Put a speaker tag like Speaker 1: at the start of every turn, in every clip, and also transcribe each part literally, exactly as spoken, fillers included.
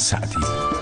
Speaker 1: سعدی.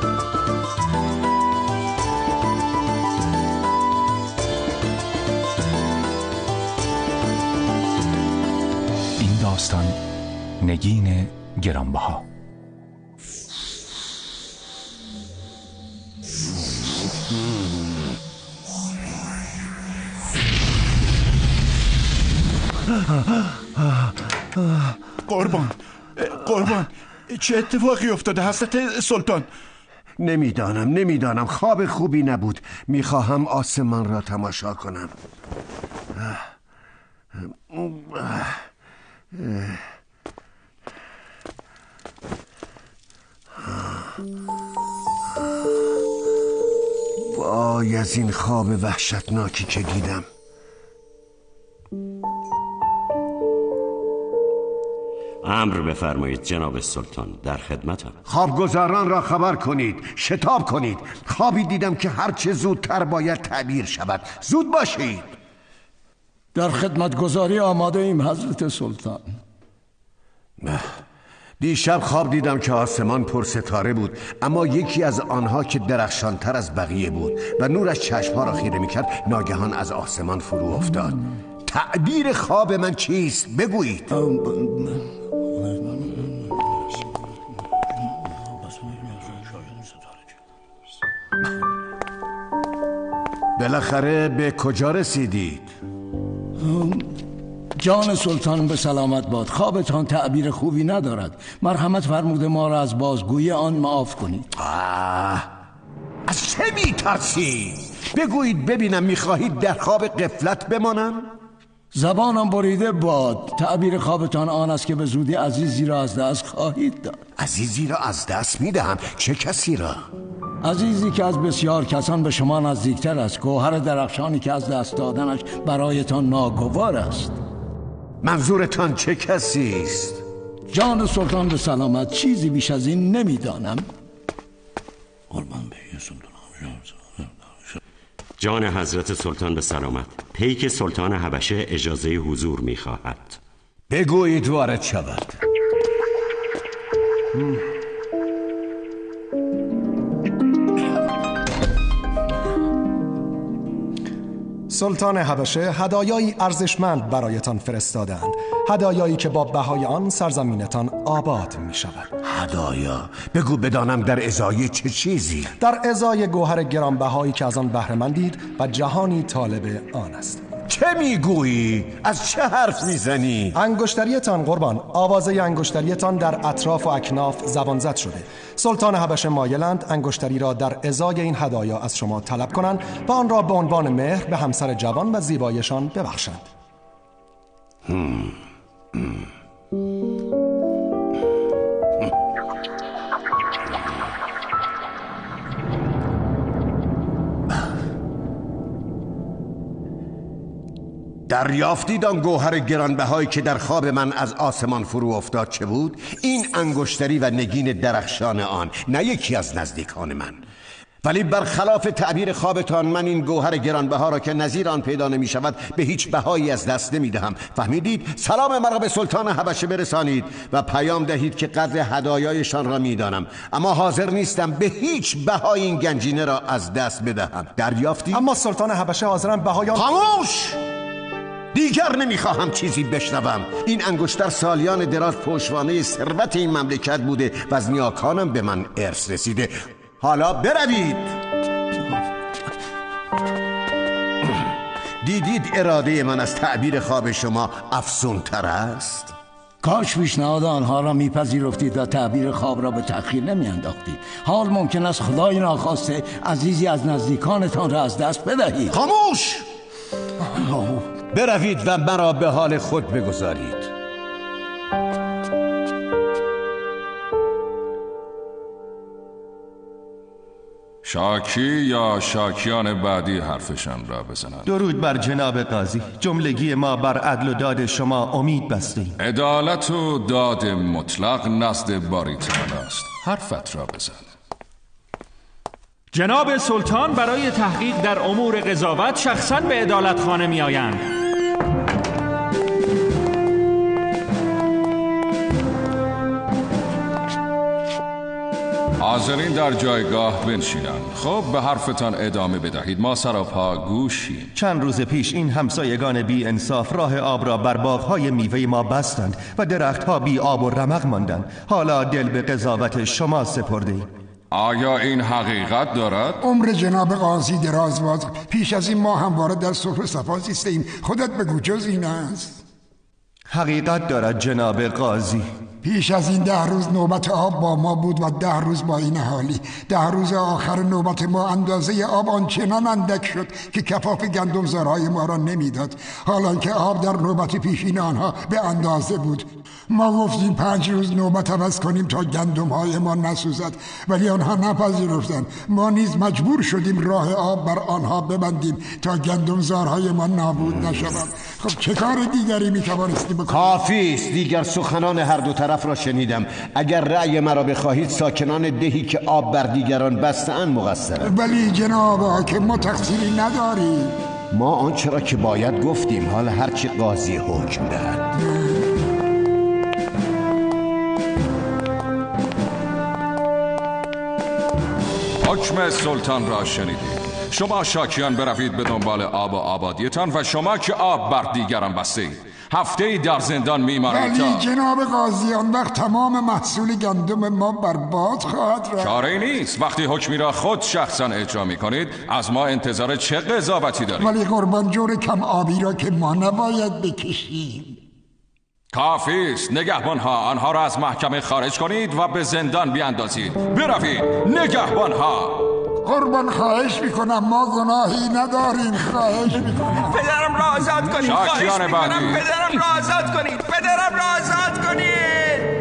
Speaker 1: این داستان نگین گرانبها.
Speaker 2: قربان قربان چه اتفاقی افتاده حضرت سلطان؟
Speaker 3: نمیدانم نمیدانم خواب خوبی نبود. میخواهم آسمان را تماشا کنم. وای از این خواب وحشتناکی که دیدم.
Speaker 4: امر بفرمایید جناب سلطان، در خدمتم.
Speaker 3: خوابگزاران را خبر کنید، شتاب کنید. خوابی دیدم که هرچه زودتر باید تعبیر شود. زود باشید.
Speaker 5: در خدمتگزاری آماده ایم حضرت سلطان.
Speaker 3: دیشب خواب دیدم که آسمان پر ستاره بود، اما یکی از آنها که درخشانتر از بقیه بود و نورش چشمها را خیره میکرد ناگهان از آسمان فرو افتاد. تعبیر خواب من چیست؟ بگویید. بالاخره به کجا رسیدید؟
Speaker 5: جان سلطان به سلامت باد. خوابتان تعبیر خوبی ندارد. مرحمت فرموده ما را از بازگویی آن معاف کنید.
Speaker 3: آه. از چه میترسید؟ بگویید ببینم، میخواهید در خواب غفلت بمانم؟
Speaker 5: زبانم بریده باد. تعبیر خوابتان آن است که به زودی عزیزی را از دست خواهید داد.
Speaker 3: عزیزی را از دست میدهم؟ چه کسی را؟
Speaker 5: عزیزی که از بسیار کسان به شما نزدیکتر است. گوهر درخشانی که از دست دادنش برایتان ناگوار است.
Speaker 3: منظورتان چه کسی است؟
Speaker 5: جان سلطان به سلامت. چیزی بیش از این نمیدانم.
Speaker 4: جان حضرت سلطان به سلامت. پیک سلطان حبشه اجازه حضور می‌خواهد.
Speaker 3: بگویید وارد شود.
Speaker 6: سلطان حبشه هدایایی ارزشمند برایتان فرستادند. هدایایی که با بهای آن سرزمینتان آباد می شود.
Speaker 3: هدایا؟ بگو بدانم در ازای چه چیزی؟
Speaker 6: در ازای گوهر گرانبهایی که از آن بهره مندید و جهانی طالب آن است.
Speaker 3: چه میگویی؟ از چه حرف میزنی؟
Speaker 6: انگشتریتان قربان، آوازه انگشتریتان در اطراف و اکناف زبان زد شده. سلطان حبشه مایلند انگشتری را در ازای این هدایا از شما طلب کنند و آن را به عنوان مهر به همسر جوان و زیبایشان ببخشند. هم. دریافتید آن گوهر گرانبهایی که در خواب من از آسمان فرو افتاد چه بود؟ این انگشتری و نگین درخشان آن، نه یکی از نزدیکان من. ولی برخلاف تعبیر خوابتان من این گوهر گرانبها را که نظیر آن پیدا نمی شود به هیچ بهایی از دست نمی دهم. فهمیدید؟ سلام مرا به سلطان حبشه برسانید و پیام دهید که قدر هدایایشان را می دانم، اما حاضر نیستم به هیچ بهای این گنجینه را از دست بدهم. دریافتید؟ اما سلطان حبشه حاضرند بهای آن...
Speaker 3: خاموش! دیگر نمیخواهم چیزی بشنوم. این انگشتر سالیان دراز پشتوانه ثروت این مملکت بوده و از نیاکانم به من ارث رسیده. حالا بروید. دیدید اراده من از تعبیر خواب شما افزون تر است؟
Speaker 5: کاش پیشنهاد آنها را میپذیرفتید و تعبیر خواب را به تأخیر نمیانداختید. حال ممکن است خدای ناخواسته عزیزی از نزدیکانتان را از دست بدهید.
Speaker 3: خاموش! بروید و مرا به حال خود بگذارید.
Speaker 7: شاکی یا شاکیان بعدی حرفشان را بزنند.
Speaker 8: درود بر جناب قاضی. جملگی ما بر عدل و داد شما امید بستیم.
Speaker 7: عدالت و داد مطلق نزد باری تعالی است. حرفت را بزن.
Speaker 9: جناب سلطان برای تحقیق در امور قضاوت شخصاً به عدالت خانه می آیند.
Speaker 7: حاضرین در جایگاه بنشینند. خب به حرفتان ادامه بدهید، ما سراپا گوشیم.
Speaker 8: چند روز پیش این همسایگان بی انصاف راه آب را بر باغ‌های میوه ما بستند و درخت‌ها بی آب و رمق ماندند. حالا دل به قضاوت شما سپرده‌ایم.
Speaker 7: آیا این حقیقت دارد؟
Speaker 10: عمر جناب قاضی دراز باد. پیش از این ما همواره در صلح و صفا زیسته‌ایم. خودت بگو جز این است؟
Speaker 8: حقیقت دارد جناب قاضی.
Speaker 10: پیش از این ده روز نوبت آب با ما بود و ده روز با این حالی. ده روز آخر نوبت ما اندازه آب آنچنان اندک شد که کفاف گندمزارهای ما را نمیداد، حالا که آب در نوبت پیشین آنها به اندازه بود. ما گفتیم پنج روز نوبت عوض کنیم تا گندمهای ما نسوزد، ولی آنها نپذیرفتند. ما نیز مجبور شدیم راه آب بر آنها ببندیم تا گندمزارهای ما نابود نشوند. خب چه کار دیگری میتوانستیم بکنیم؟
Speaker 6: کافی است، دیگر سخنان هر دو طرف را شنیدم. اگر رأی مرا بخواهید ساکنان دهی که آب بر دیگران بسته‌اند مقصرند.
Speaker 10: ولی جناب حاکم ما تقصیری نداریم.
Speaker 6: ما آنچه را که باید گفتیم، حالا هرچی قاضی حکم دهد.
Speaker 7: حکم سلطان را شنیدید. شما شاکیان بروید به دنبال آب و آبادیتان و شما که آب بر دیگران بستید هفته ای در زندان میمانید.
Speaker 10: ولی جناب قاضی آن وقت تمام محصول گندم ما برباد خواهد رفت.
Speaker 7: چاره‌ای نیست. وقتی حکمی را خود شخصا اجرا میکنید از ما انتظار چه قضاوتی دارید؟
Speaker 10: ولی قربان جور کم آبی را که ما نباید بکشیم.
Speaker 7: کافی است. نگهبانها آنها را از محکمه خارج کنید و به زندان بیاندازید. بروید نگهبانها.
Speaker 10: قربان خواهش میکنم، ما گناهی نداریم. خواهش میکنم
Speaker 11: پدرم را آزاد کنید. خواهش میکنم پدرم را آزاد کنید. پدرم را آزاد کنید.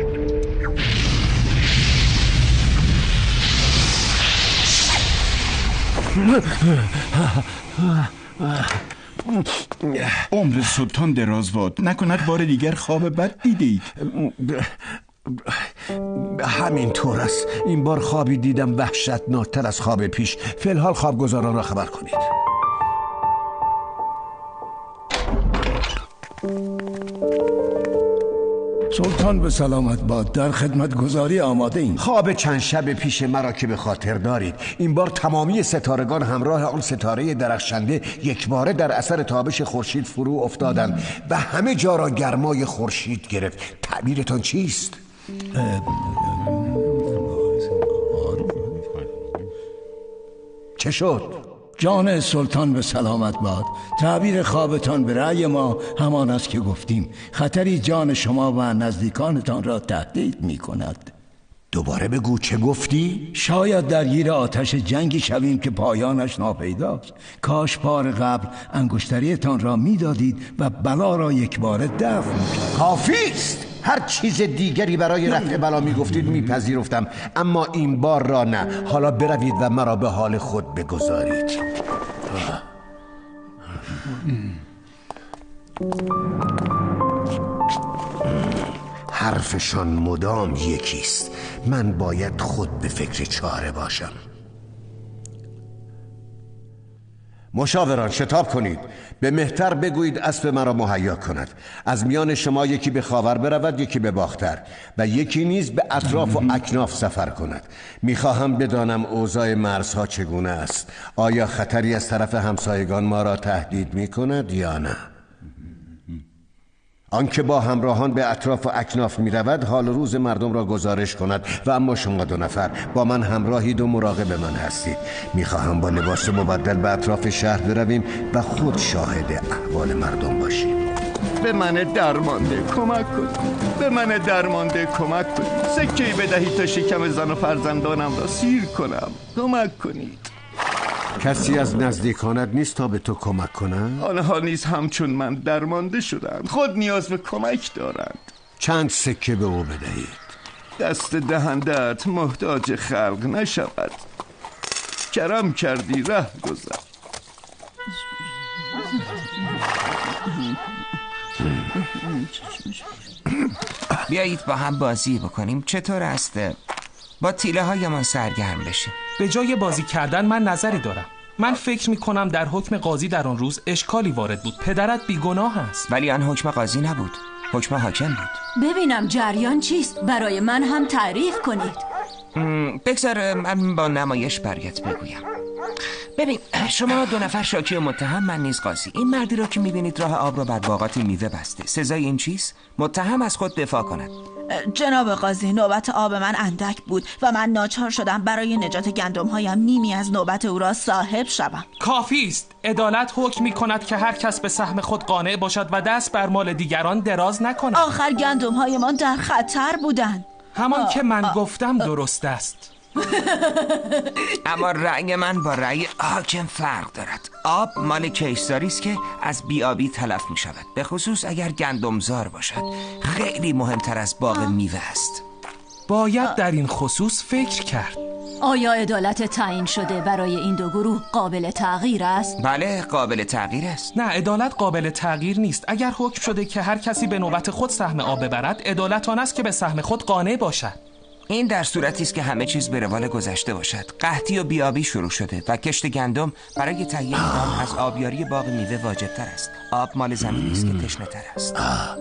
Speaker 2: عمر سلطان دراز باد. نکند بار دیگر خواب بد دیدید؟
Speaker 6: همین طور است. این بار خوابی دیدم وحشتناکتر از خواب پیش. فی الحال خوابگزاران را خبر کنید.
Speaker 5: سلطان به سلامت باد. در خدمت گزاری آماده ایم.
Speaker 6: خواب چند شب پیش مرا که به خاطر دارید. این بار تمامی ستارگان همراه آن ستاره درخشنده یکباره در اثر تابش خورشید فرو افتادند و همه جا را گرمای خورشید گرفت. تعبیرتان چیست؟ چه شد؟
Speaker 5: جان سلطان به سلامت باد. تعبیر خوابتان به رأی ما همان است که گفتیم. خطری جان شما و نزدیکانتان را تهدید می کند.
Speaker 6: دوباره بگو چه گفتی؟
Speaker 5: شاید درگیر آتش جنگی شویم که پایانش ناپیداست. کاش بار قبل انگشتریتان را می دادید و بلا را یک بار دفع می کرد.
Speaker 6: کافی است. هر چیز دیگری برای رفع بلا می گفتید می پذیرفتم، اما این بار را نه. حالا بروید و مرا به حال خود بگذارید. حرفشان مدام یکیست. من باید خود به فکر چاره باشم. مشاوران شتاب کنید. به مهتر بگویید اسب مرا مهیا کند. از میان شما یکی به خاور برود، یکی به باختر و یکی نیز به اطراف و اکناف سفر کند. میخواهم بدانم اوضاع مرزها چگونه است. آیا خطری از طرف همسایگان ما را تهدید میکند یا نه؟ آنکه با همراهان به اطراف و اکناف می رود حال روز مردم را گزارش کند. و اما شما دو نفر با من همراهید و مراقب من هستید. می خواهم با لباس مبدل به اطراف شهر برویم و خود شاهد احوال مردم باشیم.
Speaker 8: به من درمانده کمک کنید. به من درمانده کمک کنید. سکه‌ای بدهید تا شکم زن و فرزندانم را سیر کنم. کمک کنید.
Speaker 6: کسی از نزدیکانت نیست تا به تو کمک کنند؟
Speaker 8: آنها نیز همچون من درمانده شدند. خود نیاز به کمک دارند.
Speaker 6: چند سکه به او بدهید.
Speaker 8: دست دهندت محتاج خلق نشود. کرم کردی ره گذر.
Speaker 11: بیایید با هم بازی بکنیم. چطور است با تیله های ما سرگرم بشیم؟
Speaker 9: به جای بازی کردن من نظری دارم. من فکر می کنم در حکم قاضی در آن روز اشکالی وارد بود. پدرت بیگناه است.
Speaker 11: ولی آن حکم قاضی نبود، حکم حاکم بود.
Speaker 12: ببینم جریان چیست؟ برای من هم تعریف کنید.
Speaker 11: بگذار من با نمایش برگت بگویم. ببین شما دو نفر شاکی و متهم، من نیز قاضی. این مردی را که میبینید راه آب را بر باغات میوه بسته، سزای این چیست؟ متهم از خود دفاع کند.
Speaker 12: جناب قاضی، نوبت آب من اندک بود و من ناچار شدم برای نجات گندم‌هایم نیمی از نوبت او را صاحب شوم.
Speaker 9: کافی است. عدالت حکم می‌کند که هر کس به سهم خود قانع باشد و دست بر مال دیگران دراز نکند.
Speaker 12: آخر گندم‌هایمان در خطر بودند.
Speaker 9: همان
Speaker 12: آه.
Speaker 9: که من
Speaker 12: آه.
Speaker 9: گفتم درست است.
Speaker 11: اما رأی من با رأی حاکم فرق دارد. آب مال کشتزاری است که از بیابی تلف می شود، به خصوص اگر گندمزار باشد. خیلی مهمتر از باغ میوه است.
Speaker 9: باید در این خصوص فکر کرد.
Speaker 13: آیا عدالت تعیین شده برای این دو گروه قابل تغییر است؟
Speaker 11: بله قابل تغییر است.
Speaker 9: نه، عدالت قابل تغییر نیست. اگر حکم شده که هر کسی به نوبت خود سهم آب ببرد، عدالت آن است که به سهم خود قانع باشد.
Speaker 11: این در صورتی است که همه چیز به روال گذشته باشد. قحطی و بیابی شروع شده و کشت گندم برای تهیه آن از آبیاری باغ میوه واجب‌تر است. آب مال زمینی است که تشنه‌تر است.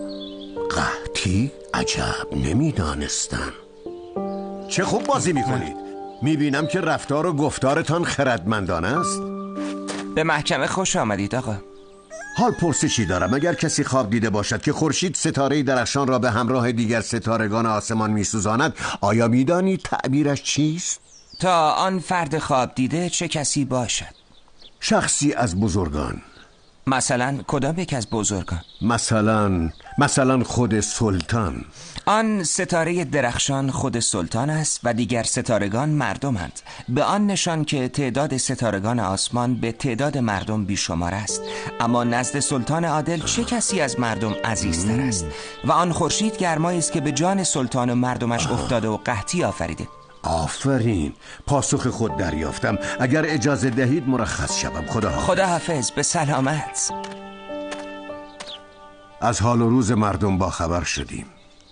Speaker 6: قحطی؟ عجب، نمیدانستم. چه خوب بازی میکنید. میبینم که رفتار و گفتارتان خردمندانه است.
Speaker 11: به محکمه خوش آمدید آقا.
Speaker 6: حال پرسشی دارم. اگر کسی خواب دیده باشد که خورشید ستاره درخشان را به همراه دیگر ستارگان آسمان میسوزاند، آیا میدانی تعبیرش چیست؟
Speaker 11: تا آن فرد خواب دیده چه کسی باشد؟
Speaker 6: شخصی از بزرگان.
Speaker 11: مثلا کدام یک از بزرگان؟
Speaker 6: مثلا مثلا خود سلطان.
Speaker 11: آن ستاره درخشان خود سلطان است و دیگر ستارگان مردمند. به آن نشان که تعداد ستارگان آسمان به تعداد مردم بیشمار است. اما نزد سلطان عادل چه کسی از مردم عزیزتر است؟ و آن خورشید گرمایی است که به جان سلطان و مردمش افتاده و قحطی آفریده.
Speaker 6: آفرین، پاسخ خود دریافتم. اگر اجازه دهید مرخص شوم. خدا حافظ.
Speaker 11: خدا حافظ، به سلامت.
Speaker 6: از حال و روز مردم با خبر شدیم.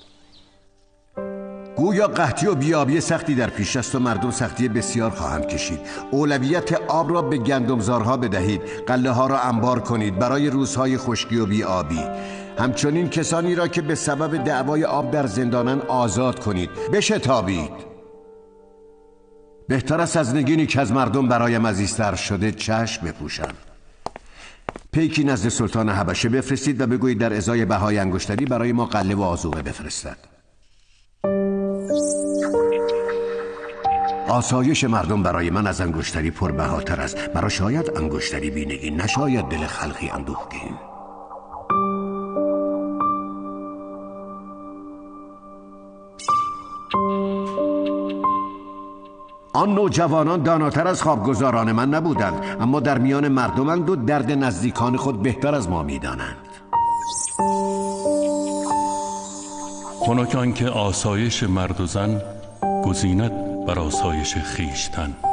Speaker 6: گویا قحطی و بیابی سختی در پیش است و مردم سختی بسیار خواهند کشید. اولویت آب را به گندمزارها بدهید، قله ها را انبار کنید برای روزهای خشکی و بیابی. همچنین کسانی را که به سبب دعوای آب در زندانن آزاد کنید. بشتابید. بهتر است از نگینی که از مردم برایم عزیزتر شده چشم بپوشم. پیکی نزد سلطان حبشه بفرستید و بگویید در ازای بهای انگشتری برای ما قله و آذوقه بفرستد. آسایش مردم برای من از انگشتری پربهاتر است. مرا شاید انگشتری بینگین، نشاید دل خلقی اندوهگین. آن نوجوانان داناتر از خوابگزاران من نبودند، اما در میان مردمند و درد نزدیکان خود بهتر از ما میدانند.
Speaker 1: خنک آنکه آسایش مرد و زن گزیند بر آسایش خویشتن.